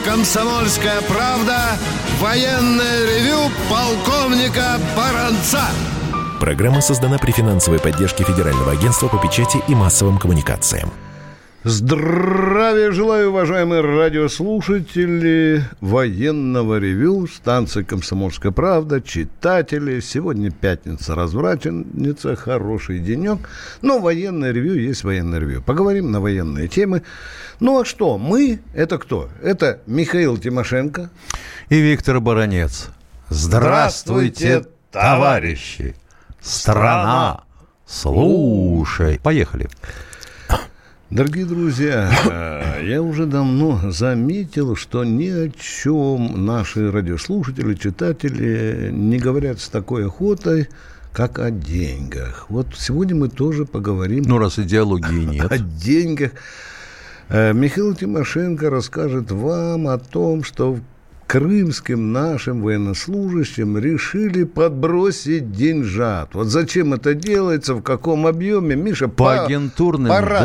«Комсомольская правда» военное ревю полковника Баранца. Программа создана при финансовой поддержке Федерального агентства по печати и массовым коммуникациям. Здравия желаю, уважаемые радиослушатели военного ревю, станции «Комсомольская правда», читатели. Сегодня пятница, развратница, хороший денек. Но военное ревю есть военное ревю. Поговорим на военные темы. Ну а что? Мы – это кто? Это Михаил Тимошенко и Виктор Баранец. Здравствуйте, товарищи! Страна, слушай! Поехали! Дорогие друзья, я уже давно заметил, что ни о чем наши радиослушатели, читатели не говорят с такой охотой, как о деньгах. Вот сегодня мы тоже поговорим. Ну, раз идеологии нет. О деньгах. Михаил Тимошенко расскажет вам о том, что крымским нашим военнослужащим решили подбросить деньжат. Вот зачем это делается, в каком объеме? Миша, по агентурным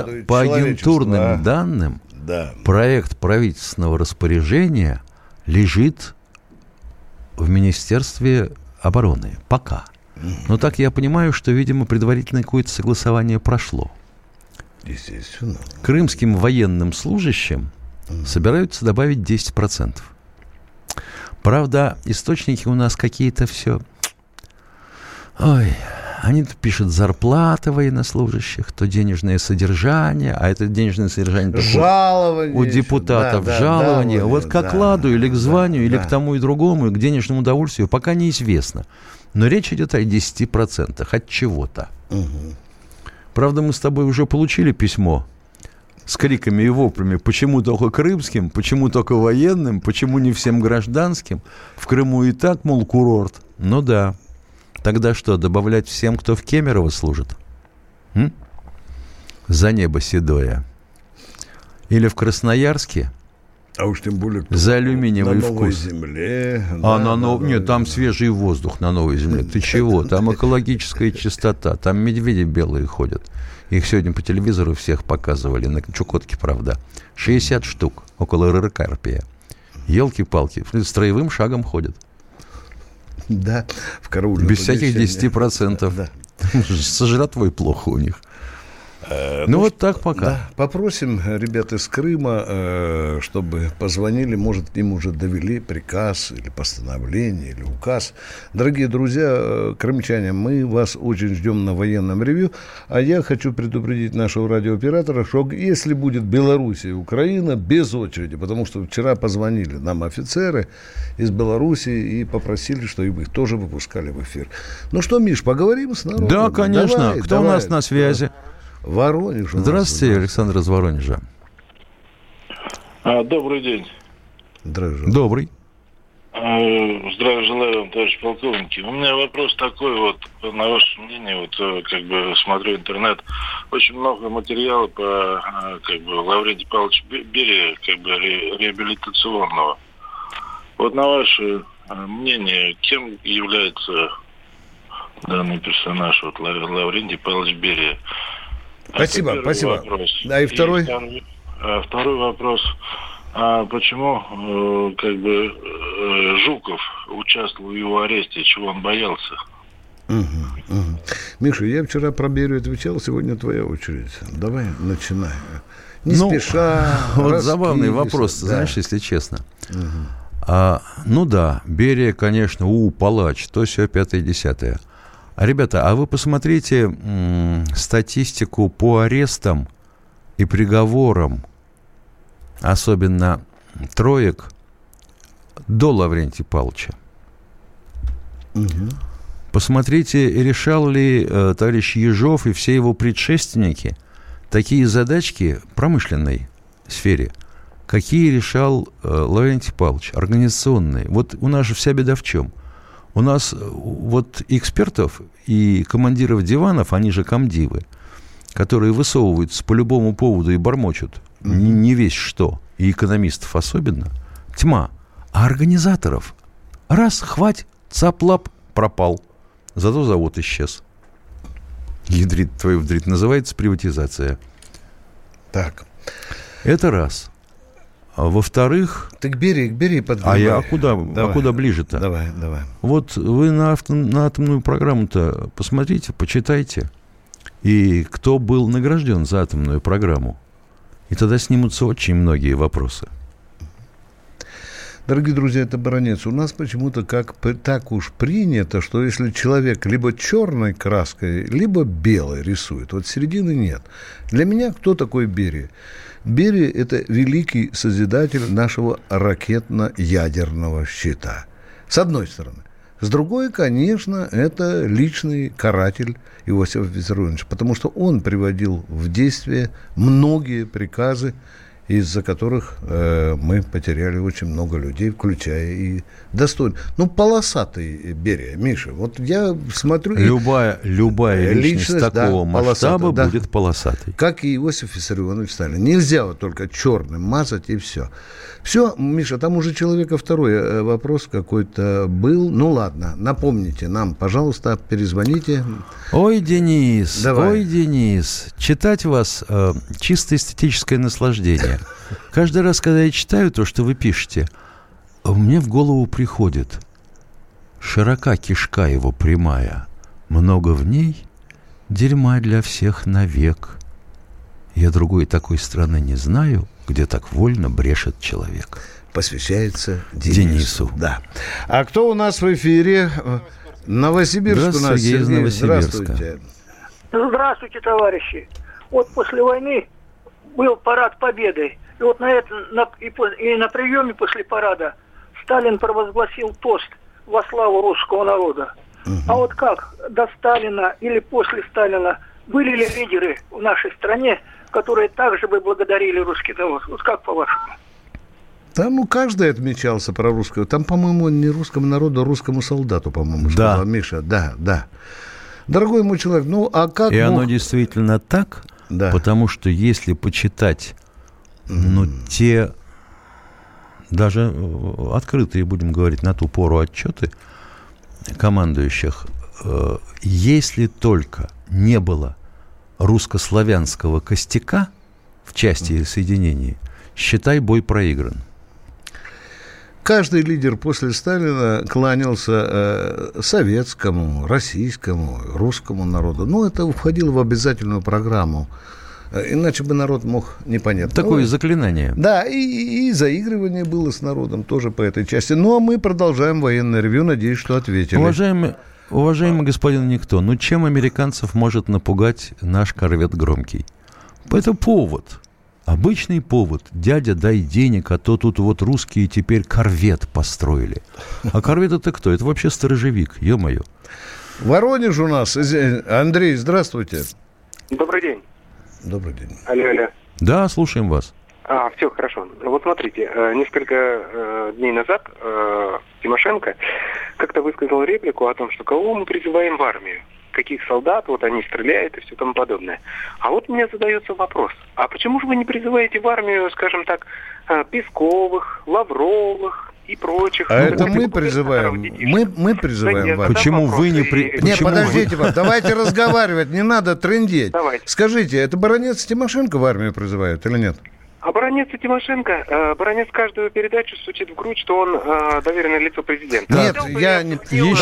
данным, да. Проект правительственного распоряжения лежит в Министерстве обороны. Пока. Но так я понимаю, что, видимо, предварительное какое-то согласование прошло. Естественно. Крымским военным служащим собираются добавить 10%. Правда, источники у нас какие-то все... Ой, они тут пишут зарплата военнослужащих, то денежное содержание, а это денежное содержание жалование у депутатов, жалование. Вот как ладу или к званию, или к тому и другому, и к денежному удовольствию, пока неизвестно. Но речь идет о 10% от чего-то. Правда, мы с тобой уже получили письмо с криками и воплями, почему только крымским, почему только военным, почему не всем гражданским. В Крыму и так, мол, курорт. Ну да. Тогда что, добавлять всем, кто в Кемерово служит? За небо седое. Или в Красноярске? А уж тем более за алюминиевый вкус. На новой земле. Нет, там свежий воздух на новой земле. Ты чего? Там экологическая чистота. Там медведи белые ходят. Их сегодня по телевизору всех показывали. На Чукотке, правда. 60 штук около Рыркарпия. Елки-палки. Строевым шагом ходят. Да, в караульном без всяких 10%. Да. Со жратвой плохо у них. Вот так пока. Да, попросим ребят из Крыма, чтобы позвонили, может, им уже довели приказ или постановление, или указ. Дорогие друзья, крымчане, мы вас очень ждем на военном ревью, а я хочу предупредить нашего радиооператора, что если будет Белоруссия и Украина, без очереди, потому что вчера позвонили нам офицеры из Белоруссии и попросили, что их тоже выпускали в эфир. Ну что, Миш, поговорим с народом? Да, конечно. Кто у нас на связи? Воронеж. Здравствуйте, Александр из Воронежа. Добрый день. Здравствуйте. Добрый. Здравия желаю вам, товарищ полковники. У меня вопрос такой, вот, на ваше мнение, вот, как бы, смотрю интернет, очень много материала по, как бы, Лаврентию Павловичу Берии, как бы, реабилитационного. Вот, на ваше мнение, кем является данный персонаж, вот, Лаврентий Павлович Берия? Спасибо. Вопрос. Да, и второй? Второй вопрос. Почему, как бы, Жуков участвовал в его аресте? Чего он боялся? Миша, я вчера про Берию отвечал, сегодня твоя очередь. Давай начинай. Не спеша. Вот забавный вопрос, да. Знаешь, если честно. Берия, конечно, палач, то сё, 5-10. Ребята, а вы посмотрите статистику по арестам и приговорам, особенно троек, до Лаврентия Павловича. Посмотрите, решал ли товарищ Ежов и все его предшественники такие задачки в промышленной сфере, какие решал Лаврентий Павлович, организационные. Вот у нас же вся беда в чем? У нас вот экспертов и командиров диванов, они же комдивы, которые высовываются по любому поводу и бормочут, не весь что, и экономистов особенно, тьма. А организаторов раз, хвать, цап-лап, пропал. Зато завод исчез. Ядрит твою вдрит. Называется приватизация. Так. Это раз. Во-вторых... Так бери подгребай. А куда ближе-то? Давай. Вот вы на атомную программу-то посмотрите, почитайте. И кто был награжден за атомную программу. И тогда снимутся очень многие вопросы. Дорогие друзья, это Баранец. У нас почему-то так уж принято, что если человек либо черной краской, либо белой рисует, вот середины нет. Для меня кто такой Берия? Берия – это великий созидатель нашего ракетно-ядерного щита. С одной стороны. С другой, конечно, это личный каратель Иосифа Виссарионовича, потому что он приводил в действие многие приказы, из-за которых мы потеряли очень много людей, включая и достойных. Ну, полосатый Берия, Миша, вот я смотрю... Любая личность такого масштаба будет полосатой. Как и Иосиф Виссарионович Сталин. Нельзя вот только черным мазать и все. Все, Миша, там уже человека второй вопрос какой-то был. Ну, ладно, напомните нам, пожалуйста, перезвоните. Ой, Денис, читать вас чисто эстетическое наслаждение. Каждый раз, когда я читаю то, что вы пишете, мне в голову приходит: широка кишка его прямая, много в ней дерьма для всех навек. Я другой такой страны не знаю, где так вольно брешет человек. Посвящается Денису. Да. А кто у нас в эфире? Новосибирск у нас. Сергей из Новосибирска. Здравствуйте. Здравствуйте, товарищи. Вот после войны был парад Победы. И вот на приеме после парада Сталин провозгласил тост во славу русского народа. А вот как до Сталина или после Сталина были ли лидеры в нашей стране, которые также бы благодарили русский народ? Вот как по-вашему? Там, каждый отмечался про русского. Там, по-моему, не русскому народу, а русскому солдату, по-моему, сказал Миша. Да. Дорогой мой человек, а как... И оно действительно так, потому что если почитать, те, даже открытые, будем говорить, на ту пору отчеты командующих, если только не было русско-славянского костяка в части и соединении, считай, бой проигран. Каждый лидер после Сталина кланялся советскому, российскому, русскому народу. Это входило в обязательную программу. Иначе бы народ мог непонятно. Такое заклинание. Да, и заигрывание было с народом тоже по этой части. А мы продолжаем военное ревью. Надеюсь, что ответили. Уважаемый господин Никто, чем американцев может напугать наш корвет Громкий? Это повод. Обычный повод. Дядя, дай денег, а то тут вот русские теперь корвет построили. А корвет это кто? Это вообще сторожевик, ё-моё. Воронеж у нас. Андрей, здравствуйте. Добрый день. Добрый день. Алло. Да, слушаем вас. Все хорошо. Вот смотрите, несколько дней назад Тимошенко как-то высказал реплику о том, что кого мы призываем в армию, каких солдат, вот они стреляют и все тому подобное. А вот у меня задается вопрос, а почему же вы не призываете в армию, скажем так, Песковых, Лавровых и прочих? Это мы призываем. Мы призываем вас. Почему вы не Нет, подождите, давайте разговаривать, не надо трындеть. Давайте. Скажите, это Баранец Тимошенко в армию призывают или нет? А Баранец и Тимошенко, Баранец каждую передачу стучит в грудь, что он доверенное лицо президента. Нет, я не...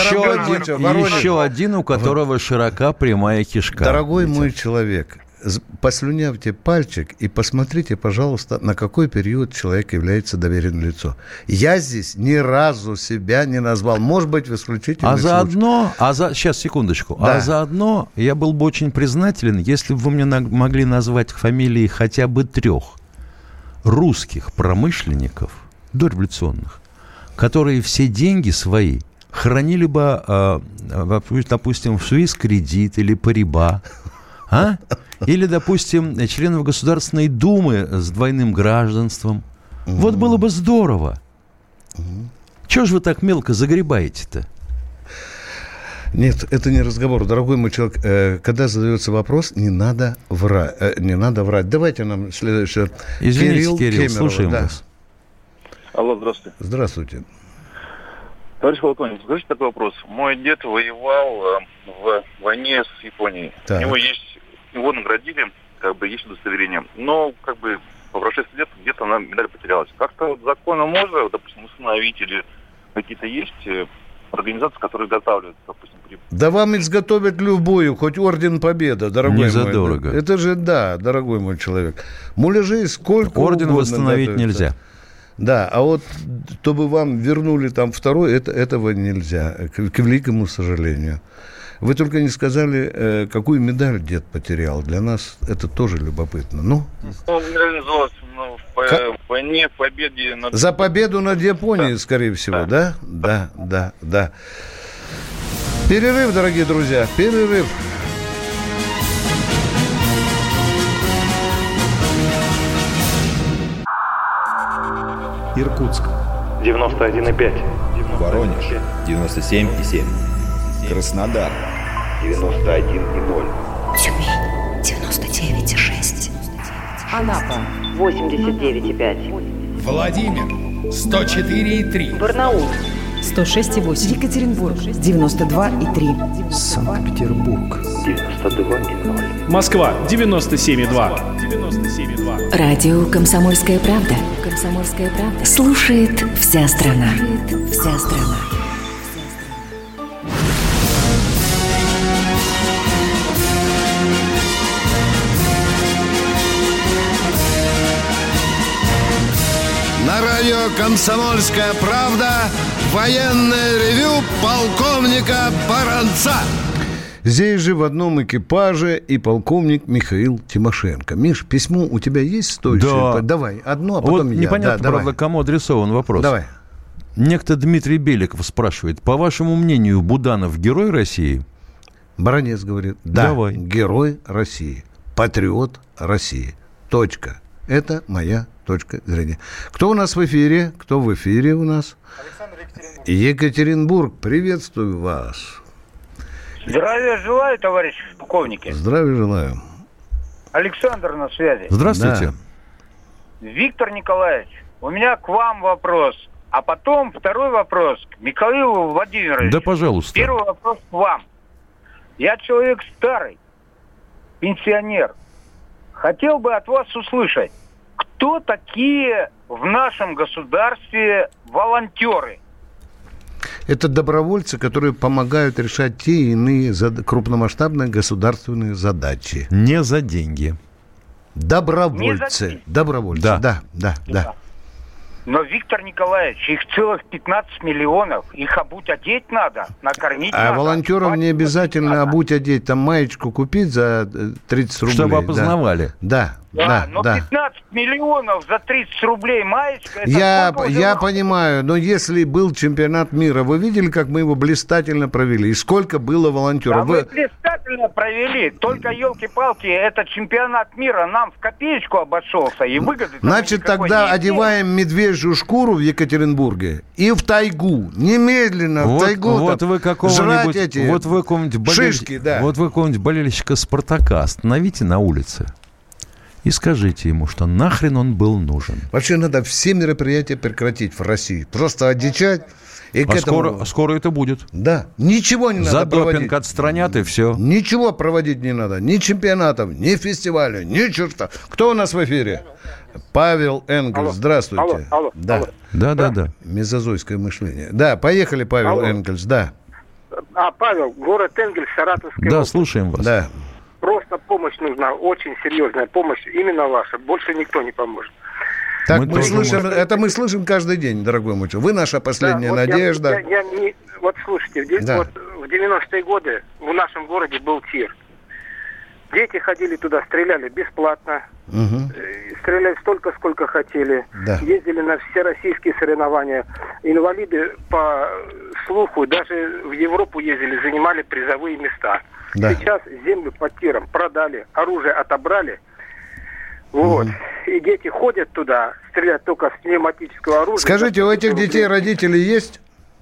Еще один, у которого широка прямая кишка. Дорогой мой человек, послюнявьте пальчик и посмотрите, пожалуйста, на какой период человек является доверенным лицом. Я здесь ни разу себя не назвал. Может быть, в исключительных случаях. Сейчас, секундочку. Да. А заодно я был бы очень признателен, если бы вы мне могли назвать фамилии хотя бы 3 русских промышленников дореволюционных, которые все деньги свои хранили бы, допустим, в Суис-кредит или Париба, или, допустим, членов Государственной Думы с двойным гражданством. Вот было бы здорово. Чего же вы так мелко загребаете-то? Нет, это не разговор. Дорогой мой человек, когда задается вопрос, не надо врать. Давайте нам следующее. Извините, Кирилл, слушаем вас. Алло, здравствуйте. Здравствуйте. Товарищ полковник, скажите такой вопрос. Мой дед воевал в войне с Японией. Так. Его наградили, есть удостоверение. Но, по прошествии лет где-то она медаль потерялась. Как-то вот законом можно, допустим, установить или какие-то есть организации, которые изготавливают, допустим, Да вам изготовят любую, хоть орден Победа, дорогой мой. Не задорого. Это же, да, дорогой мой человек. Муляжей сколько Орден угодно восстановить готовится. нельзя. Да, а вот чтобы вам вернули там второй, этого нельзя, к великому сожалению. Вы только не сказали, какую медаль дед потерял. Для нас это тоже любопытно. Ну? Он реализовался в войне, в победе над... За победу над Японией, скорее всего, да? Да. Перерыв, дорогие друзья, перерыв. Иркутск 91,5. Воронеж 97,7. Краснодар 91,0. Тюмень 99,6. Анапа 89,5. Владимир 104,3. Барнаул 106,8. Екатеринбург 92,3. Санкт-Петербург 92,0. Москва 97,2. Радио «Комсомольская правда». «Комсомольская правда». Слушает вся страна. Вся страна. На радио «Комсомольская правда» военное ревю полковника Баранца. Здесь же в одном экипаже и полковник Михаил Тимошенко. Миш, письмо у тебя есть стоящее? Да. Давай, одно, а потом вот я. Непонятно, да, правда, кому адресован вопрос. Давай. Некто Дмитрий Беликов спрашивает, по вашему мнению, Буданов герой России? Баранец говорит, да, Давай. Герой России, патриот России. Точка. Это моя точка зрения. Кто у нас в эфире? Кто в эфире у нас? Александр, Екатеринбург. Екатеринбург, приветствую вас. Здравия желаю, товарищи полковники. Здравия желаю. Александр на связи. Здравствуйте. Да. Виктор Николаевич, у меня к вам вопрос. А потом второй вопрос к Михаилу Владимировичу. Да, пожалуйста. Первый вопрос к вам. Я человек старый, пенсионер. Хотел бы от вас услышать, кто такие в нашем государстве волонтеры? Это добровольцы, которые помогают решать те и иные крупномасштабные государственные задачи. Не за деньги. Добровольцы. Добровольцы. Да. Но, Виктор Николаевич, их целых 15 миллионов. Их одеть надо, накормить надо. А волонтерам не обязательно одеть, там маечку купить за 30 рублей. Чтобы опознавали. Да. 15 миллионов за 30 рублей маечка. Я понимаю, но если был чемпионат мира, вы видели, как мы его блистательно провели? И сколько было волонтеров? Да вы блистательно провели. Только, елки-палки, этот чемпионат мира нам в копеечку обошелся. И выгоды... Значит, тогда одеваем медвежью шкуру в Екатеринбурге и в тайгу. Немедленно в тайгу. Вот вы какого-нибудь... Вот вы какого-нибудь болельщика «Спартака» остановите на улице. И скажите ему, что нахрен он был нужен. Вообще надо все мероприятия прекратить в России. Просто одичать. И скоро это будет. Да. Ничего не надо проводить. За допинг отстранят, и все. Ничего проводить не надо. Ни чемпионатов, ни фестиваля, ни черта. Кто у нас в эфире? Павел Энгельс. Здравствуйте. Алло. Да. Мезозойское мышление. Да, поехали, Павел Энгельс. Да. Павел, город Энгельс, Саратовская область. Слушаем вас. Да. Просто помощь нужна, очень серьезная помощь, именно ваша. Больше никто не поможет. Так мы слышим каждый день, дорогой мой человек. Вы наша последняя надежда. Вот слушайте, в 90-е годы в нашем городе был тир. Дети ходили туда, стреляли бесплатно. Стреляли столько, сколько хотели. Да. Ездили на всероссийские соревнования. Инвалиды, по слуху, даже в Европу ездили, занимали призовые места. Да. Сейчас землю под тиром продали, оружие отобрали. Вот. И дети ходят туда, стреляют только с пневматического оружия. Скажите, у этих детей родители есть?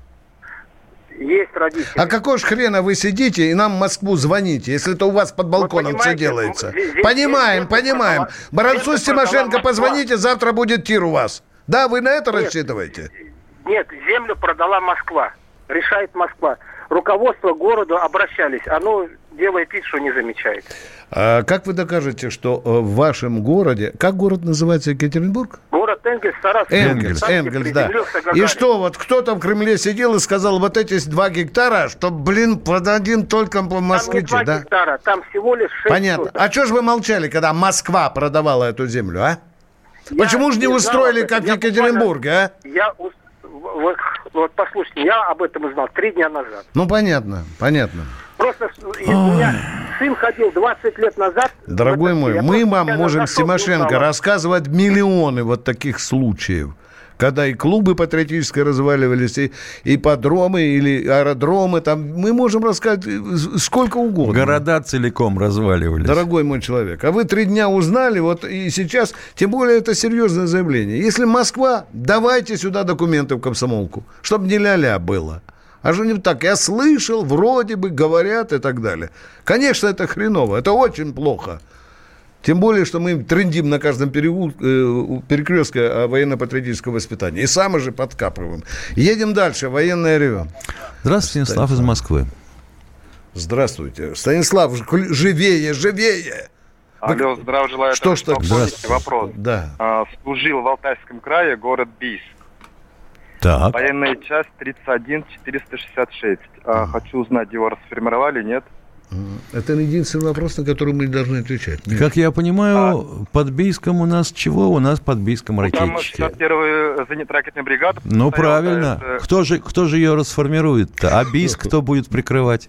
Есть родители. А какого ж хрена вы сидите и нам в Москву звоните, если это у вас под балконом все делается? Понимаем. Баранцу с Тимошенко позвоните, завтра будет тир у вас. Да, вы на это рассчитываете? Нет, землю продала Москва. Решает Москва. руководство города обращались. Оно делает вид, что не замечает. А как вы докажете, что в вашем городе... Как город называется, Екатеринбург? Город Энгельс, Саратов. Энгельс, да. И что, вот кто-то в Кремле сидел и сказал, вот эти 2 гектара, что, продадим только по москвичу, там не 2 гектара, там всего лишь 6 Понятно. соток. А что же вы молчали, когда Москва продавала эту землю, а? Почему же не устроили, как в Екатеринбурге, а? Вот послушайте, я об этом узнал 3 дня назад. Ну, понятно. Просто у меня сын ходил 20 лет назад. Дорогой мой, мы вам можем с Тимошенко рассказывать миллионы вот таких случаев, когда и клубы патриотические разваливались, и ипподромы, или аэродромы, там мы можем рассказать сколько угодно. Города целиком разваливались. Dорогой мой человек, а вы 3 дня узнали, вот и сейчас, тем более это серьезное заявление. Если Москва, давайте сюда документы в комсомолку, чтобы не ля-ля было. А же не так, я слышал, вроде бы говорят и так далее. Конечно, это хреново, это очень плохо. Тем более, что мы трендим на каждом перекрестке военно-патриотического воспитания. И сами же подкапываем. Едем дальше. Военное ревю. Здравствуйте, Станислав из Москвы. Здравствуйте. Станислав, живее! Алло, здравия желаю. Что ж так? Вопрос. Да. Служил в Алтайском крае, город Бийск. Так. Военная часть 31466. Хочу узнать, его расформировали, нет? Это единственный вопрос, на который мы должны отвечать. Как я понимаю, под Бийском у нас чего? У нас под Бийском ракетчики. Там 61-я зенитно-ракетная бригада. Ну, правильно. Кто же ее расформирует-то? А Бийск кто будет прикрывать?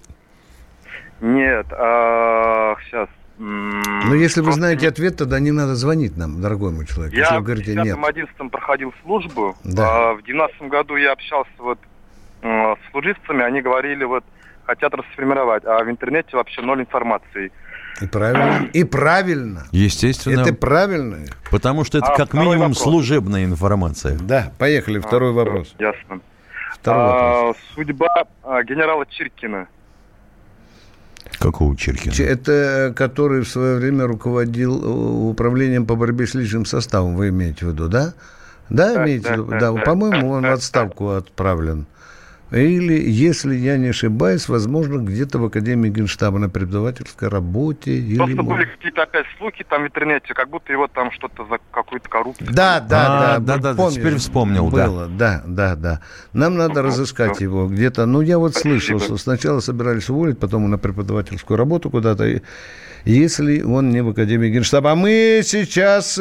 Нет, сейчас... Но если вы знаете ответ, тогда не надо звонить нам, дорогой мой человек. Я в 10-11 проходил службу. Да. В 2012 году я общался с служивцами, они говорили, хотят расформировать, а в интернете вообще 0 информации. И правильно. Естественно. Это правильно. Потому что это как минимум вопрос. Служебная информация. Да, поехали, второй вопрос. Ясно. Второй вопрос. Судьба генерала Чиркина. Какого Чиркина? Это который в свое время руководил управлением по борьбе с личным составом, вы имеете в виду, да? Да, имеете в виду? Да, по-моему, он в отставку отправлен. Или, если я не ошибаюсь, возможно, где-то в Академии Генштаба на преподавательской работе. Просто были какие-то опять слухи там в интернете, как будто его там что-то за какую-то коррупцию. Да, теперь вспомнил. Было, да. Нам надо разыскать его где-то. Я слышал, что сначала собирались уволить, потом на преподавательскую работу куда-то, если он не в Академии Генштаба. А мы сейчас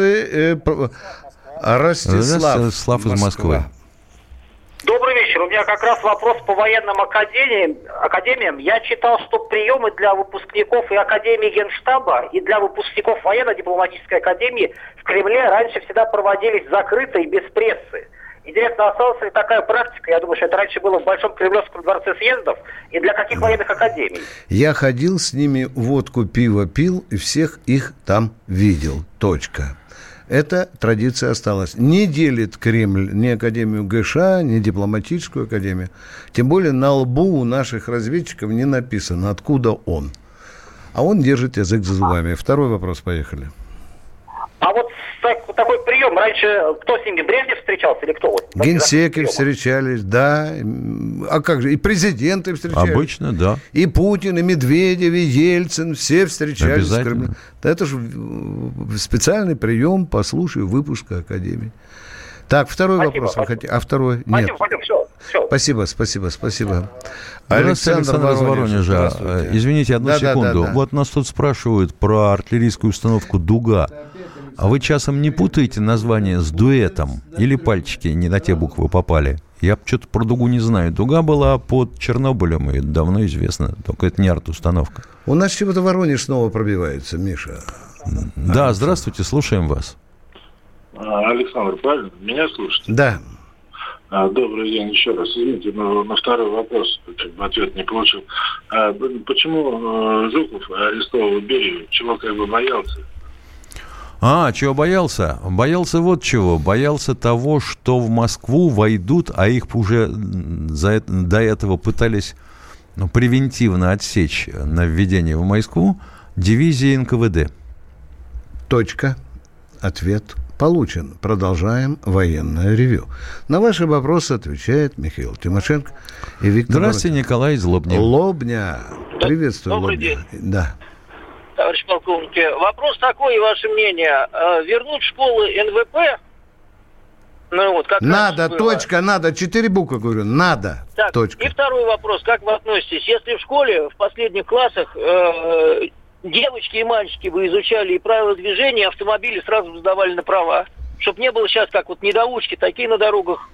Ростислав из Москвы. Добрый вечер. У меня как раз вопрос по военным академиям. Я читал, что приемы для выпускников и Академии Генштаба, и для выпускников военно-дипломатической академии в Кремле раньше всегда проводились закрыто и без прессы. Интересно, осталась ли такая практика? Я думаю, что это раньше было в Большом Кремлевском дворце съездов. И для каких военных академий? Я ходил с ними, водку, пиво пил, и всех их там видел. Точка. Эта традиция осталась. Не делит Кремль ни Академию ГШ, ни дипломатическую академию. Тем более на лбу у наших разведчиков не написано, откуда он. А он держит язык за зубами. Второй вопрос, поехали. А такой прием, раньше кто с ними, Брежнев встречался или кто? Генсеки встречались, да. А как же, и президенты встречались. Обычно, да. И Путин, и Медведев, и Ельцин, все встречались. Обязательно. Это же специальный прием по случаю выпуска Академии. Так, второй вопрос вы хотите? А второй? Нет. Спасибо, все. Спасибо. Александр из Воронежа. Извините, одну секунду. Да. Вот нас тут спрашивают про артиллерийскую установку «Дуга». А вы часом не путаете название с дуэтом? Или пальчики не на те буквы попали? Я что-то про «Дугу» не знаю. «Дуга» была под Чернобылем, и давно известно. Только это не арт-установка. У нас чего-то Воронеж снова пробивается, Миша. Да, здравствуйте, слушаем вас. Александр, правильно? Меня слушаете? Да. Добрый день еще раз. Извините, но на второй вопрос ответ не получил. Почему Жуков арестовал Берию? Чего боялся? Чего боялся? Боялся вот чего. Боялся того, что в Москву войдут, а их уже до этого пытались превентивно отсечь на введение в Москву дивизии НКВД. Точка. Ответ Получен. Продолжаем военное ревю. На ваши вопросы отвечает Михаил Тимошенко и Виктор. Здравствуйте, Николай из Лобни. Лобня. Приветствую, Добрый Лобня. день. Да. Товарищ полковник, вопрос такой, ваше мнение. Вернуть школы НВП? Ну, вот, как надо, точка, надо. 4 буквы, говорю. Надо, так, точка. И второй вопрос. Как вы относитесь? Если в школе в последних классах девочки и мальчики бы изучали и правила движения, автомобили сразу сдавали на права. Чтобы не было сейчас, как вот недоучки, такие на дорогах.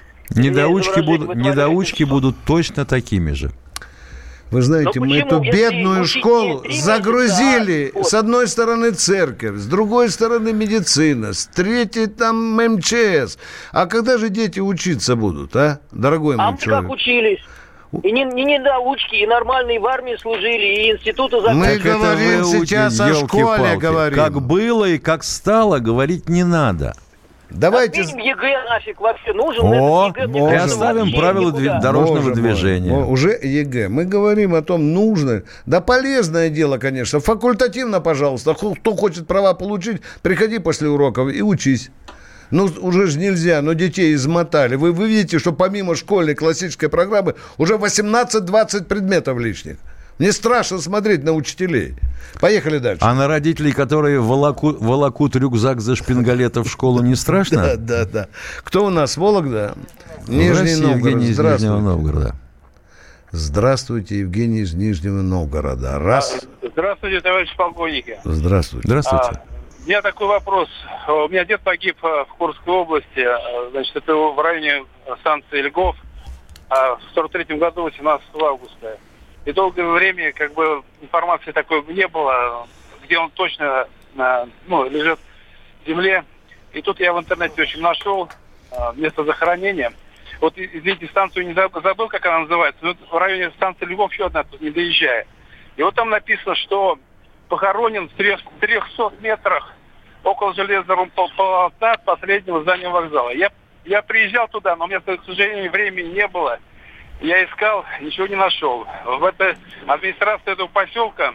Недоучки будут точно такими же. Вы знаете, мы эту бедную школу загрузили. С одной стороны церковь, с другой стороны медицина, с третьей там МЧС. А когда же дети учиться будут, дорогой мой человек? А мы как учились? И не недоучки, и нормальные в армии служили, и институты закончили. Мы говорим сейчас о школе, говорим. Как было и как стало, говорить не надо. Давайте... Отменим ЕГЭ нафиг вообще. Нужен этот ЕГЭ. И оставим правила дорожного движения. Уже ЕГЭ. Мы говорим о том, нужно. Да полезное дело, конечно. Факультативно, пожалуйста. Кто хочет права получить, приходи после уроков и учись. Ну, уже же нельзя, но детей измотали. Вы видите, что помимо школьной классической программы уже 18-20 предметов лишних. Мне страшно смотреть на учителей. Поехали дальше. А на родителей, которые волокут рюкзак за шпингалета в школу, не страшно? Да. Кто у нас? Вологда? Нижний Новгород. Евгений из Нижнего Новгорода. Здравствуйте, Евгений из Нижнего Новгорода. Раз. Здравствуйте, товарищ полковники. Здравствуйте. Здравствуйте. У меня такой вопрос. У меня дед погиб в Курской области. Значит, это в районе станции Льгов. В 43-м году, 18 августа. И долгое время информации такой не было, где он точно лежит в земле. И тут я в интернете очень нашел место захоронения. Вот, извините, станцию не забыл, как она называется, но в районе станции Львов еще одна, тут не доезжая. И вот там написано, что похоронен в 300 метрах около железного полотна последнего здания вокзала. Я приезжал туда, но у меня, к сожалению, времени не было. Я искал, ничего не нашел. В этой администрации этого поселка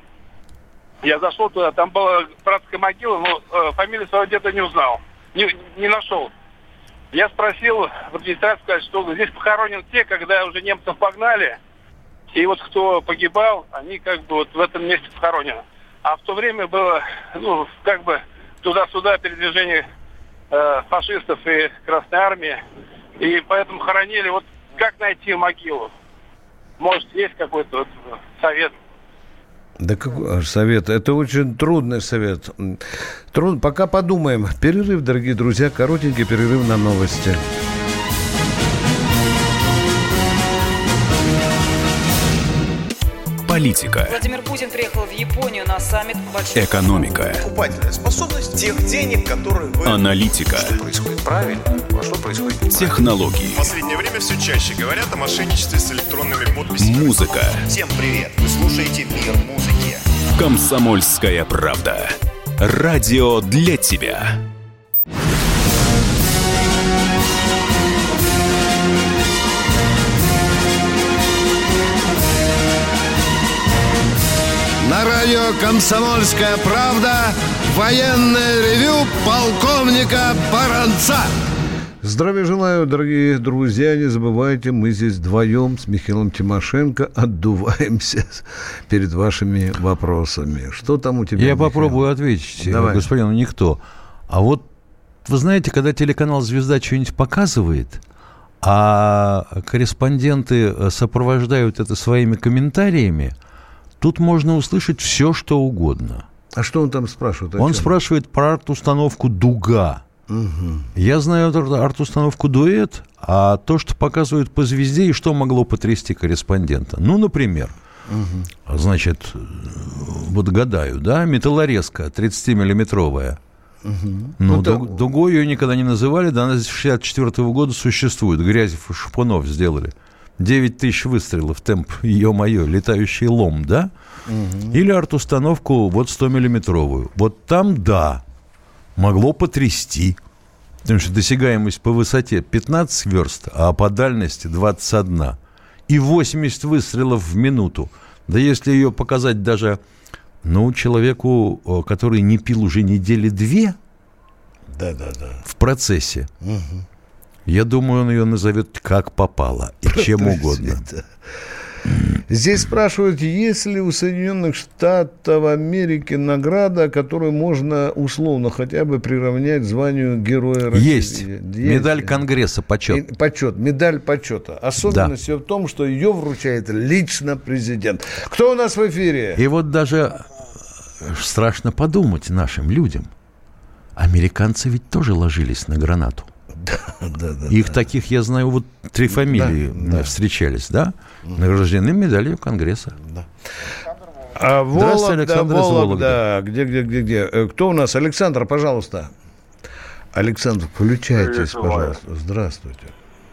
я зашел туда, там была братская могила, но фамилию своего деда не узнал, не нашел. Я спросил в администрации, сказать, что здесь похоронены те, когда уже немцев погнали, и вот кто погибал, они вот в этом месте похоронены. А в то время было, туда-сюда передвижение фашистов и Красной Армии, и поэтому хоронили. Вот как найти могилу? Может, есть какой-то совет? Да какой совет? Это очень трудный совет. Пока подумаем. Перерыв, дорогие друзья, коротенький перерыв на новости. Политика. Владимир Путин приехал в Японию на саммит большой... Экономика. Покупательная способность тех денег, которые вы... Аналитика. Что происходит правильно, а что происходит неправильно. Технологии. В последнее время все чаще говорят о мошенничестве с электронными подписями. Музыка. Всем привет. Вы слушаете «Мир музыки». Комсомольская правда. Радио для тебя. На радио «Комсомольская правда» военное ревю полковника Баранца. Здравия желаю, дорогие друзья. Не забывайте, мы здесь вдвоем с Михаилом Тимошенко отдуваемся перед вашими вопросами. Что там у тебя, Я Михаил? попробую ответить, Давай. господину никто. А вот, вы знаете, когда телеканал «Звезда» что-нибудь показывает, а корреспонденты сопровождают это своими комментариями, тут можно услышать все, что угодно. А что он там спрашивает? Он спрашивает про арт-установку «Дуга». Угу. Я знаю арт-установку «Дуэт», а то, что показывают по «Звезде», и что могло потрясти корреспондента. Ну, например, значит, вот гадаю, да, металлорезка 30-миллиметровая. Ну, дугой ее никогда не называли, да, она с 1964 года существует. Грязев и Шипунов сделали. 9 тысяч выстрелов, темп, ё-моё, летающий лом, да? Или арт-установку вот 100-миллиметровую. Вот там, да, могло потрясти. Потому что досягаемость по высоте 15 верст, а по дальности 21. И 80 выстрелов в минуту. Да если ее показать даже, человеку, который не пил уже недели 2, в процессе. Я думаю, он ее назовет как попало и чем угодно. Здесь спрашивают, есть ли у Соединенных Штатов Америки награда, которую можно условно хотя бы приравнять званию Героя России? Есть. Медаль Конгресса, почет. Медаль почета. Особенность в том, что ее вручает лично президент. Кто у нас в эфире? И вот даже страшно подумать нашим людям. Американцы ведь тоже ложились на гранату. Их таких, я знаю, вот 3 фамилии встречались, награждены медалью Конгресса. Здравствуйте, Александр из Вологды. Где? Кто у нас? Александр, пожалуйста. Александр, включайтесь, пожалуйста. Здравствуйте.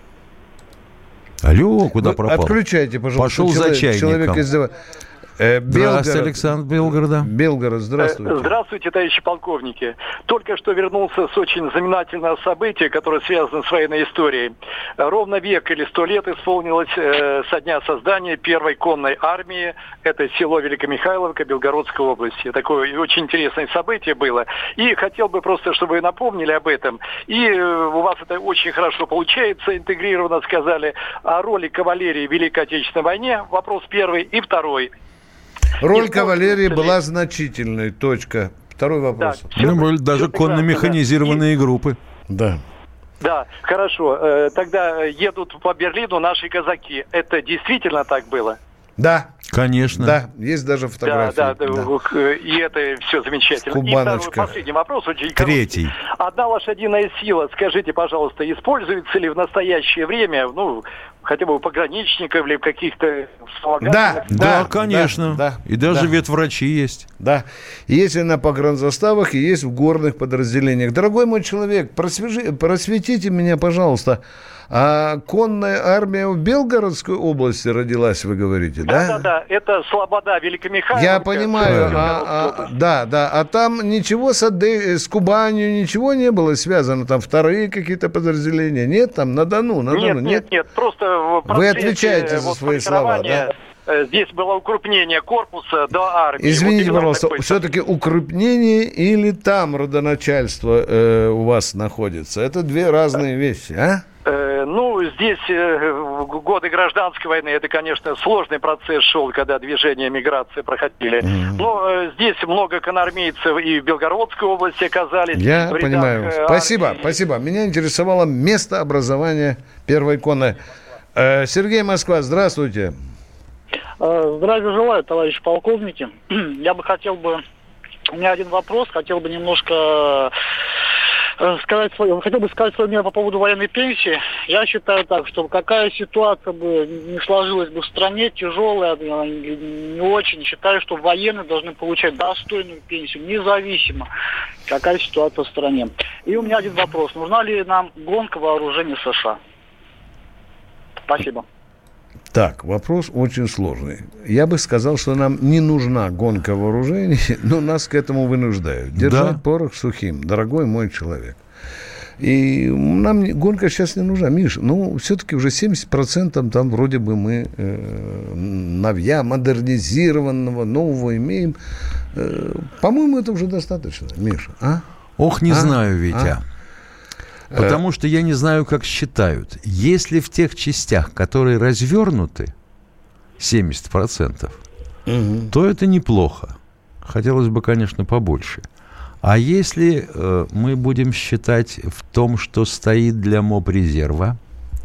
Алло, куда пропал? Отключайте, пожалуйста. Пошел за чайником. Здравствуйте, Александр Белгорода. Белгород, здравствуйте. Здравствуйте, товарищи полковники. Только что вернулся с очень знаменательного события, которое связано с военной историей. Ровно век или 100 лет исполнилось со дня создания первой конной армии. Это село Великомихайловка Белгородской области. Такое очень интересное событие было. И хотел бы просто, чтобы вы напомнили об этом. И у вас это очень хорошо получается, интегрированно сказали о роли кавалерии в Великой Отечественной войне. Вопрос первый и второй. Роль кавалерии была значительной. Точка. Второй вопрос. Были даже конно-механизированные группы. Да. Да, хорошо. Тогда едут по Берлину наши казаки. Это действительно так было? Да. Конечно. Да, есть даже фотографии. Да. И это все замечательно. И второй, последний вопрос, очень третий. Короткий. Одна лошадиная сила, скажите, пожалуйста, используется ли в настоящее время, хотя бы у пограничников или в каких-то вспомогательных... Да, конечно. Да, и даже ветврачи есть. Да. Есть и на погранзаставах, и есть в горных подразделениях. Дорогой мой человек, просветите меня, пожалуйста. А конная армия в Белгородской области родилась, вы говорите, да? Да. Это Слобода, Великомихайловка. Я понимаю. А там ничего с Кубанью, ничего не было связано? Там вторые какие-то подразделения? Нет, там на Дону? Нет. Просто в процессе... Вы отвечаете за свои слова, да? Здесь было укрупнение корпуса до армии. Извините, пожалуйста, все-таки укрупнение или там родоначальство у вас находится? Это две разные вещи, а? Здесь годы гражданской войны, это, конечно, сложный процесс шел, когда движения миграции проходили. Но здесь много конармейцев и в Белгородской области оказались. Я понимаю. Спасибо. Меня интересовало место образования первой конной. Сергей, Москва, здравствуйте. Здравия желаю, товарищи полковники. У меня один вопрос, хотел бы сказать свое мнение по поводу военной пенсии. Я считаю так, что какая ситуация бы не сложилась бы в стране, тяжелая, не очень, считаю, что военные должны получать достойную пенсию, независимо, какая ситуация в стране. И у меня один вопрос. Нужна ли нам гонка вооружений США? Спасибо. Так, вопрос очень сложный. Я бы сказал, что нам не нужна гонка вооружений, но нас к этому вынуждают. Держать порох сухим, дорогой мой человек. И нам гонка сейчас не нужна. Миш, все-таки уже 70% там вроде бы мы новья, модернизированного, нового имеем. По-моему, это уже достаточно, Миша. Не знаю, Витя. Потому что я не знаю, как считают. Если в тех частях, которые развернуты, 70%, то это неплохо. Хотелось бы, конечно, побольше. А если мы будем считать в том, что стоит для мобрезерва?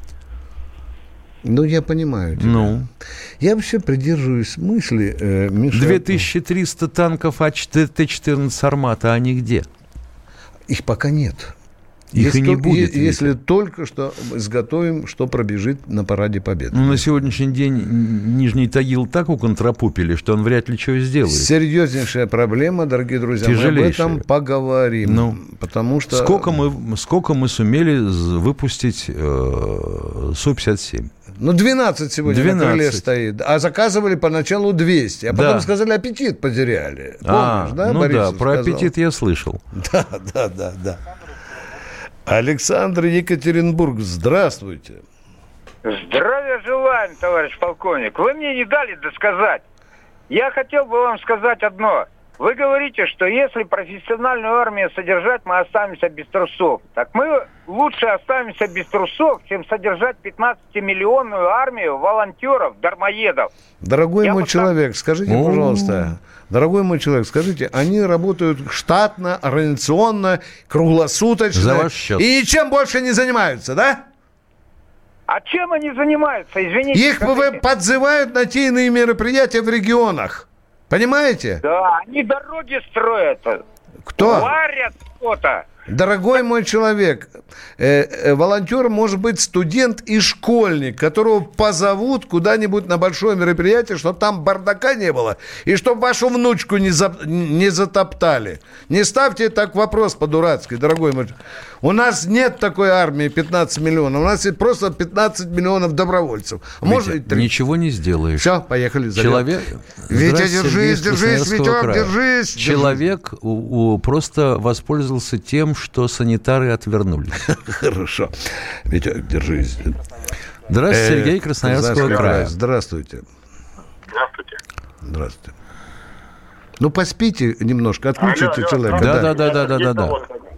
Я понимаю тебя. Я вообще придерживаюсь мысли, Миша... 2300 танков Т-14 «Армата», они где? Их пока нет. Их и не будет. Если только что изготовим, что пробежит на параде Победы. На сегодняшний день Нижний Тагил так уконтрапупили, что он вряд ли что сделает. Серьезнейшая проблема, дорогие друзья. Мы об этом поговорим. Потому что... Сколько мы сумели выпустить Су-57? 12 сегодня на крыле стоит. А заказывали поначалу 200. А потом сказали, аппетит потеряли. Помнишь, да, Борисов про сказал? аппетит я слышал. Да. Александр, Екатеринбург, здравствуйте. Здравия желаем, товарищ полковник. Вы мне не дали досказать. Я хотел бы вам сказать одно. Вы говорите, что если профессиональную армию содержать, мы останемся без трусов. Так мы лучше останемся без трусов, чем содержать 15-миллионную армию волонтеров, дармоедов. Дорогой мой человек, скажите, пожалуйста, они работают штатно, организационно, круглосуточно. За ваш счет. И ничем больше не занимаются, да? А чем они занимаются, извините? Их подзывают на те иные мероприятия в регионах. Понимаете? Да, они дороги строят. Кто? Варят что-то. Дорогой мой человек, волонтер может быть студент и школьник, которого позовут куда-нибудь на большое мероприятие, чтобы там бардака не было, и чтобы вашу внучку не затоптали. Не ставьте так вопрос по-дурацки, дорогой мой человек. У нас нет такой армии 15 миллионов, у нас есть просто 15 миллионов добровольцев. Может, ничего не сделаешь. Все, поехали. Человек... Витя, держись, Витек, держись. Человек просто воспользовался тем, что санитары отвернулись. Хорошо. Витя, держись. Здравствуйте, Сергей, Красноярского края. Здравствуйте. Здравствуйте. Здравствуйте. Ну, поспите немножко, отключите человека. Да.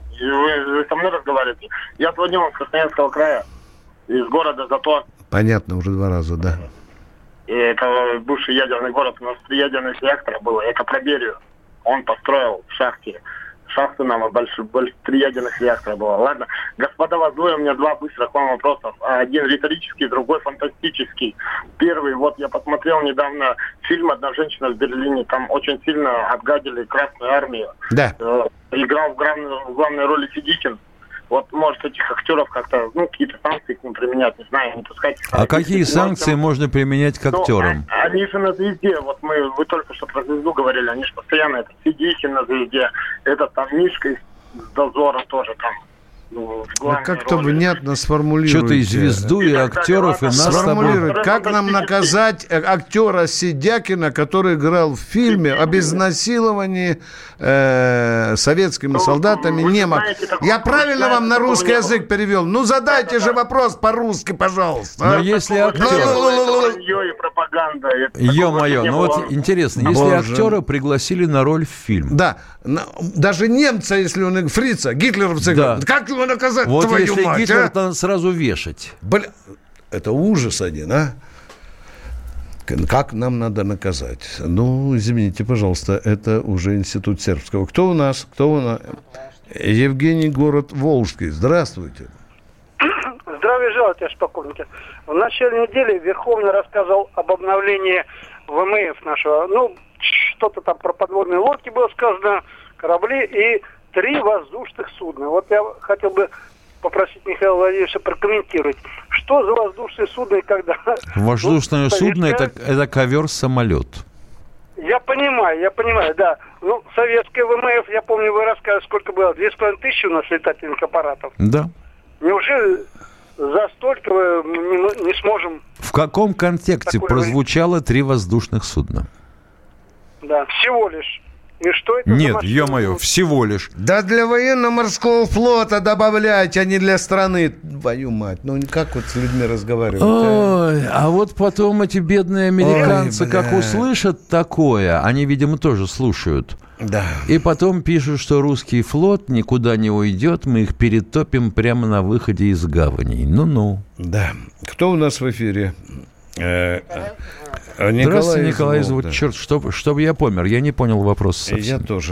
Вы со мной разговариваете? Я звоню вам с Красноярского края, из города Затон. Понятно, уже 2 раза, да. И это бывший ядерный город. У нас 3 ядерных реактора было. Это про Берию. Он построил в шахте. Шахты нам 3 ядерных реактора было. Ладно. Господа Вазуя, у меня 2 быстрых вам вопросов. Один риторический, другой фантастический. Первый, вот я посмотрел недавно фильм «Одна женщина в Берлине». Там очень сильно отгадили Красную армию. Да. Играл в главной роли Федикин. Вот, может, этих актеров как-то, какие-то санкции к ним применять, не знаю, не пускать. А какие санкции можно применять к актерам? Они же на звезде, вот вы только что про звезду говорили, они же постоянно, это Федикин на звезде, этот там Мишка из «Дозора» тоже там. Как-то внятно сформулируйте. Что-то и звезду, и актеров, и нас с тобой. Как нам наказать актера Сидякина, который играл в фильме об изнасиловании советскими солдатами немок? Я правильно вам на русский язык перевел? Ну, задайте же вопрос по-русски, пожалуйста. Но если актер... Ё-моё, ну вот интересно, если актера пригласили на роль в фильм. Да, даже немца, если он фрица, гитлеровца, как его наказать, вот твою если мать, Гитлер, то сразу вешать. Это ужас один, а? Как нам надо наказать? Ну, извините, пожалуйста, это уже институт сербского. Кто у нас? Евгений, город Волжский. Здравствуйте. Здравия желаю, товарищ полковник. В начале недели Верховный рассказывал об обновлении ВМФ нашего. Что-то там про подводные лодки было сказано, корабли и 3 воздушных судна. Вот я хотел бы попросить Михаила Владимировича прокомментировать, что за воздушные судна и когда. Воздушное судно это ковер-самолет. Я понимаю, да. Советское ВМФ, я помню, вы рассказывали, сколько было, 2500 у нас летательных аппаратов. Да. Неужели за столько мы не сможем... В каком контексте прозвучало 3 воздушных судна? Да, всего лишь. И что это? Нет, ё-моё, всего лишь. Да для военно-морского флота добавляйте, а не для страны. Твою мать, как вот с людьми разговаривать? Ой, а вот потом эти бедные американцы, как услышат такое, они, видимо, тоже слушают. Да. И потом пишут, что русский флот никуда не уйдет, мы их перетопим прямо на выходе из гаваней. Ну-ну. Да. Кто у нас в эфире? Здравствуйте, Николай зовут. Черт, чтобы я помер. Я не понял вопрос совсем. Я тоже.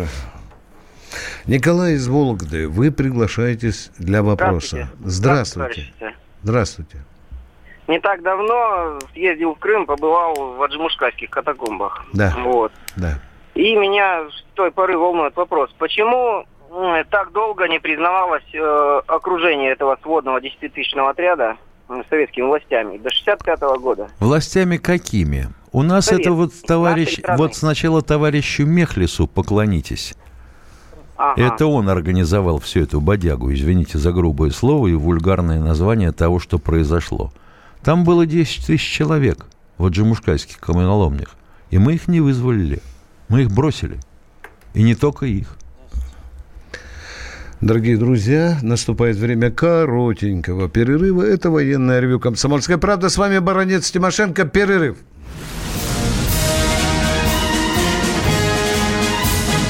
Николай из Вологды, вы приглашаетесь для вопроса. Здравствуйте. Здравствуйте. Не так давно съездил в Крым, побывал в Аджимушкайских катакомбах. Да. Вот. Да. И меня с той поры волнует вопрос, почему так долго не признавалось окружение этого сводного 10-тысячного отряда советскими властями до 65-го года. Властями какими? У нас это вот товарищ, вот сначала товарищу Мехлису поклонитесь. Ага. Это он организовал всю эту бодягу, извините за грубое слово и вульгарное название того, что произошло. Там было 10 тысяч человек в аджимушкайских каменоломнях, и мы их не вызволили, мы их бросили, и не только их. Дорогие друзья, наступает время коротенького перерыва. Это военное ревью «Комсомольская правда». С вами баронец Тимошенко. Перерыв.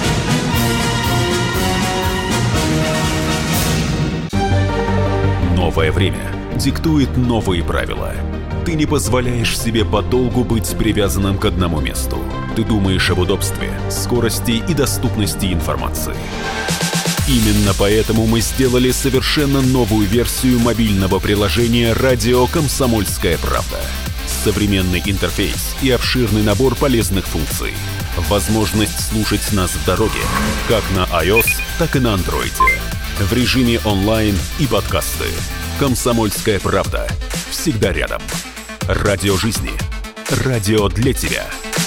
Новое время диктует новые правила. Ты не позволяешь себе подолгу быть привязанным к одному месту. Ты думаешь об удобстве, скорости и доступности информации. Именно поэтому мы сделали совершенно новую версию мобильного приложения «Радио Комсомольская правда». Современный интерфейс и обширный набор полезных функций. Возможность слушать нас в дороге, как на iOS, так и на Android. В режиме онлайн и подкасты. «Комсомольская правда». Всегда рядом. Радио жизни. Радио для тебя.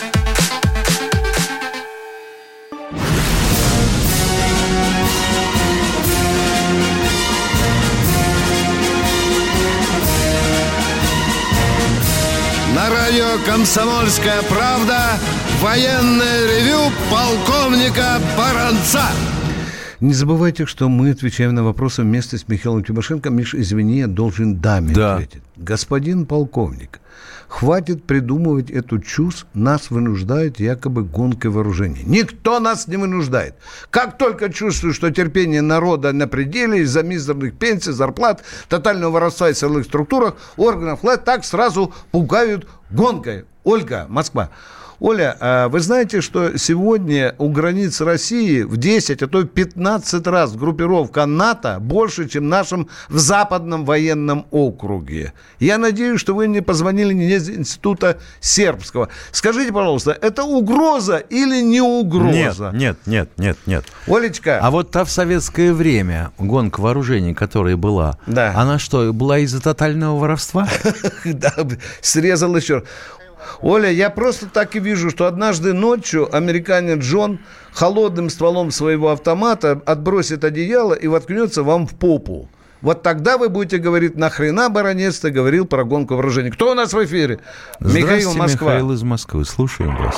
На радио «Комсомольская правда» военное ревю полковника Баранца. Не забывайте, что мы отвечаем на вопросы вместе с Михаилом Тимошенко. Миш, извини, я должен даме ответить. Господин полковник, хватит придумывать эту чушь, нас вынуждает якобы гонкой вооружений. Никто нас не вынуждает. Как только чувствую, что терпение народа на пределе из-за мизерных пенсий, зарплат, тотального воровства в силовых структурах, органов власти, так сразу пугают гонкой. Ольга, Москва. Оля, вы знаете, что сегодня у границ России в 10, а то и 15 раз группировка НАТО больше, чем в нашем в Западном военном округе. Я надеюсь, что вы не позвонили не из Института Сербского. Скажите, пожалуйста, это угроза или не угроза? Нет. Олечка. А вот та в советское время гонка вооружений, которая была, она что, была из-за тотального воровства? Да, срезал еще. Оля, я просто так и вижу, что однажды ночью американец Джон холодным стволом своего автомата отбросит одеяло и воткнется вам в попу. Вот тогда вы будете говорить, нахрена баронец-то говорил про гонку вооружений. Кто у нас в эфире? Михаил, Москва. Михаил из Москвы, слушаем вас.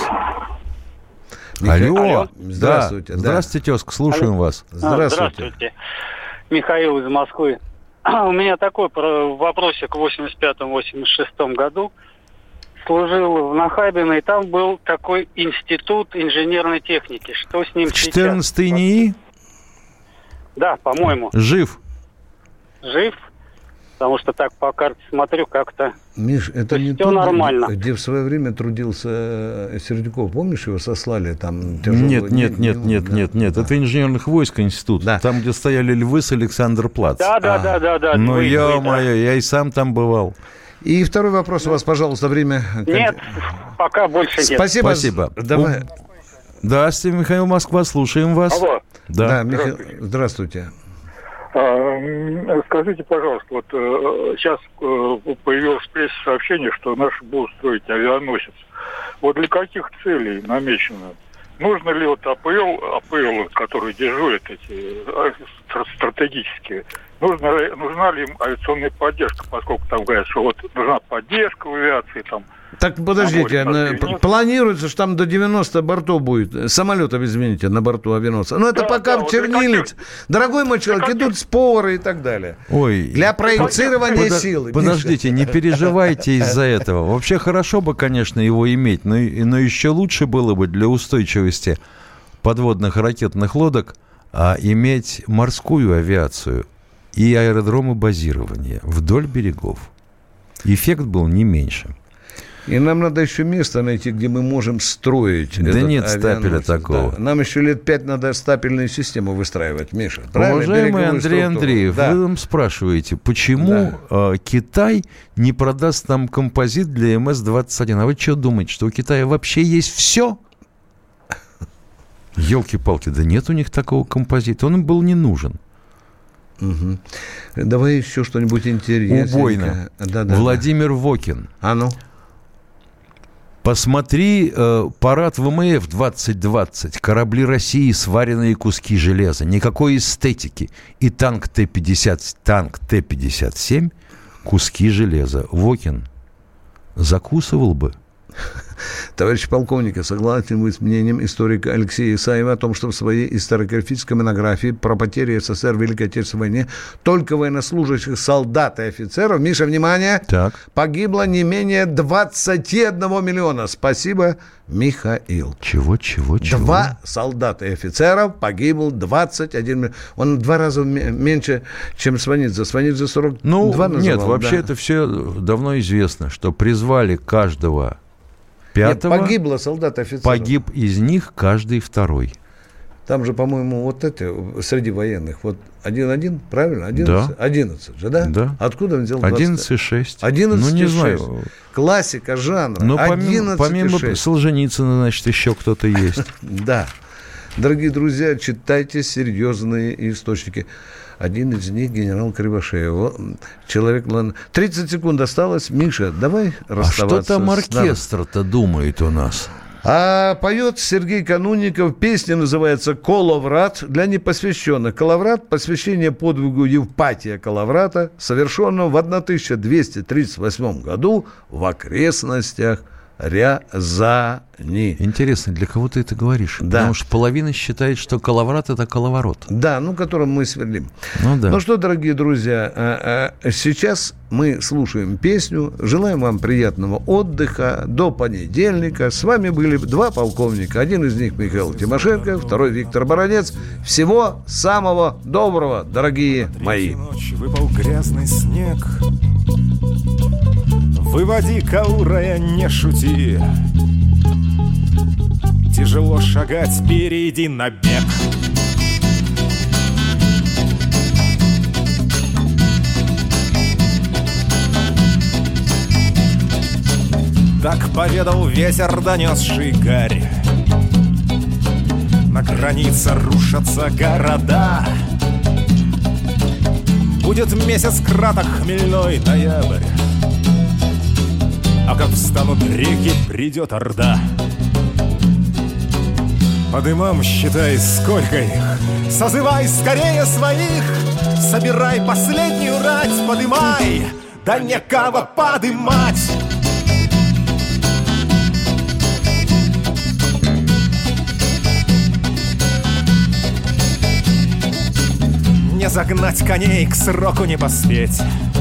Алло. Здравствуйте. Да. Здравствуйте, тезка, слушаем вас. Здравствуйте. Михаил из Москвы. У меня такой вопросик. В 85-86 году служил в Нахабино, и там был такой институт инженерной техники. Что с ним сейчас? 14-й НИИ? Да, по-моему. Жив? Жив, потому что так по карте смотрю, как-то Миш, это не все тот, нормально. Где в свое время трудился Сердюков. Помнишь, его сослали там? Нет. Это инженерных войск институт. Да. Там, где стояли львы с Александр-Плац. Да. Ну, ё-моё, я и сам там бывал. И второй вопрос у вас, пожалуйста, время... Нет, пока больше нет. Спасибо. Давай. Здравствуйте, Михаил, Москва, слушаем вас. Алло. Да, Михаил, здравствуйте. Скажите, пожалуйста, вот сейчас появилось в прессе сообщение, что наши будут строить авианосец. Вот для каких целей намечено? Нужно ли вот АПЛ, которые дежурят эти стратегические, нужна ли им авиационная поддержка, поскольку там говорят, что вот нужна поддержка в авиации, там. Так, подождите, планируется, что там до 90 бортов будет, самолетов, извините, на борту авианосца. Но это пока в чернилец. Дорогой мой человек, идут споры и так далее. Ой, для проецирования силы. Подождите, не переживайте из-за этого. Вообще хорошо бы, конечно, его иметь, но еще лучше было бы для устойчивости подводных ракетных лодок иметь морскую авиацию и аэродромы базирования вдоль берегов. Эффект был не меньше. И нам надо еще место найти, где мы можем строить. Да нет стапеля такого. Да. Нам еще лет 5 надо стапельную систему выстраивать, Миша. Уважаемый Андрей Андреев, вы нам спрашиваете, почему Китай не продаст нам композит для МС-21? А вы что думаете, что у Китая вообще есть все? Елки-палки, да нет у них такого композита. Он им был не нужен. Угу. Давай еще что-нибудь интереснее. Убойно. Владимир Вокин. А ну? Посмотри парад ВМФ 2020. Корабли России, сваренные куски железа. Никакой эстетики. И танк Т-57, куски железа. Вокин закусывал бы Товарищи полковники, согласны вы с мнением историка Алексея Исаева о том, что в своей историографической монографии про потери СССР в Великой Отечественной войне только военнослужащих, солдат и офицеров, Миша, внимание, так, погибло не менее 21 миллиона. Спасибо, Михаил. Чего? 2 солдата и офицеров погибло 21 миллион. Он в 2 раза меньше, чем Сванидзе. Сванидзе 42 называл. Нет, вообще это все давно известно, что призвали каждого пятого. Нет, погибло солдат и офицеров. Погиб из них каждый второй. Там же, по-моему, вот это, среди военных, вот 1-1, правильно? 11, да. 11 же, да? Да. Откуда он взял 20? 11,6. 11,6. Ну, не знаю. Классика жанра. Но помимо Солженицына, значит, еще кто-то есть. Да. Дорогие друзья, читайте серьезные источники. Один из них генерал Кривошеев. Человек... 30 секунд осталось. Миша, давай расставаться. А что там оркестр-то думает у нас? А поет Сергей Канунников. Песня называется «Коловрат» для непосвященных. Коловрат – посвящение подвигу Евпатия Коловрата, совершенного в 1238 году в окрестностях Рязани. Интересно, для кого ты это говоришь? Да. Потому что половина считает, что коловрат – это коловорот. Да, которым мы сверлим. Да. Ну что, дорогие друзья, сейчас мы слушаем песню. Желаем вам приятного отдыха. До понедельника. С вами были 2 полковника. Один из них Михаил Тимошенко, второй Виктор Баранец. Всего самого доброго, дорогие мои. Ночью выпал грязный снег. Выводи, Каурая, не шути. Тяжело шагать, перейди на бег. Так поведал ветер, донесший гарь. На границе рушатся города. Будет месяц краток, хмельной ноябрь. А как встанут реки, придет орда. По дымам считай, сколько их. Созывай скорее своих. Собирай последнюю рать, подымай. Да некого подымать. Не загнать коней, к сроку не поспеть.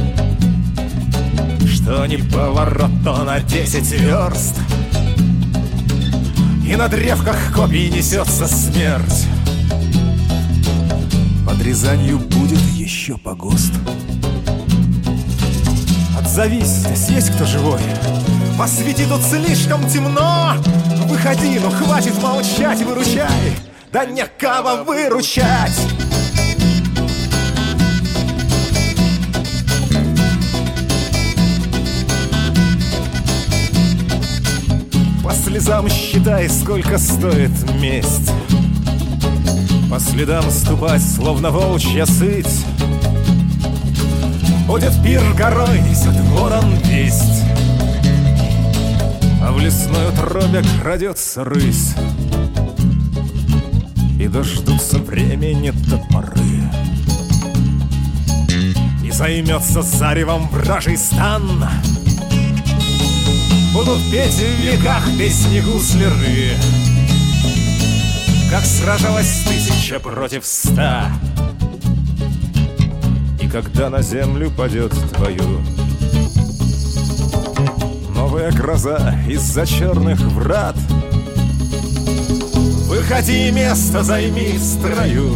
Что ни поворот, то на 10 верст. И на древках копий несется смерть. Под Рязанью будет еще погост. Отзовись, здесь есть кто живой? Посвети, тут слишком темно. Выходи, ну хватит молчать, выручай. Да некого выручать. По слезам считай, сколько стоит месть. По следам ступать, словно волчья сыть. Будет пир горой, несет ворон весть. А в лесной утробе крадется рысь. И дождутся времени топоры. И займется заревом вражий стан. Будут петь в веках песни гусляры, как сражалась 1000 против 100. И когда на землю падет твою новая гроза из-за черных врат, выходи, место займи в строю.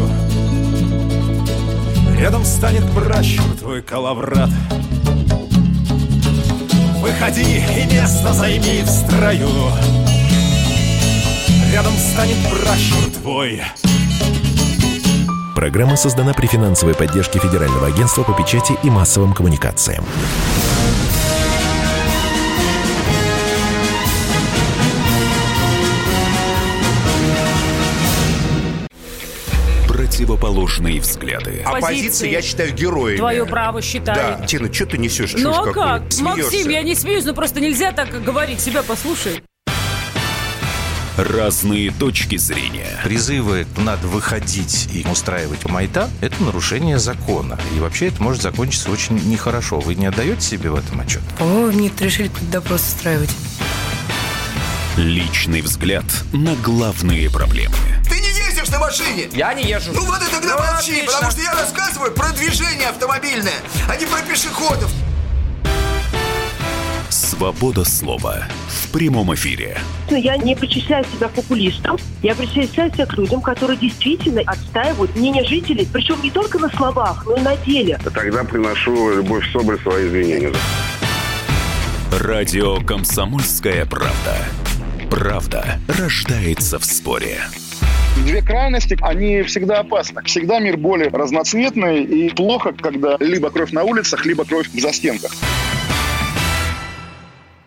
Рядом станет пращур твой коловрат. Выходи и место займи в строю. Рядом станет пращур твой. Программа создана при финансовой поддержке Федерального агентства по печати и массовым коммуникациям. Противоположные взгляды. Оппозиция, я считаю, героями. Твое право считаю. Да. Тина, что ты несешь? Ну а как? Максим, я не смеюсь, но просто нельзя так говорить. Себя послушай. Разные точки зрения. Призывы «надо выходить и устраивать майдан» — это нарушение закона. И вообще это может закончиться очень нехорошо. Вы не отдаете себе в этом отчет? По-моему, нет, решили допрос устраивать. Личный взгляд на главные проблемы. Ты не ездишь на машине? Я не езжу. Ну вот и тогда молчи, отлично. потому что я рассказываю про движение автомобильное, а не про пешеходов. Свобода слова в прямом эфире. Я не причисляю себя популистом. Я причисляю себя к людям, которые действительно отстаивают мнение жителей. Причем не только на словах, но и на деле. Тогда приношу Любовь Соболь свои извинения. Радио «Комсомольская правда». Правда рождается в споре. Две крайности, они всегда опасны. Всегда мир более разноцветный, и плохо, когда либо кровь на улицах, либо кровь в застенках.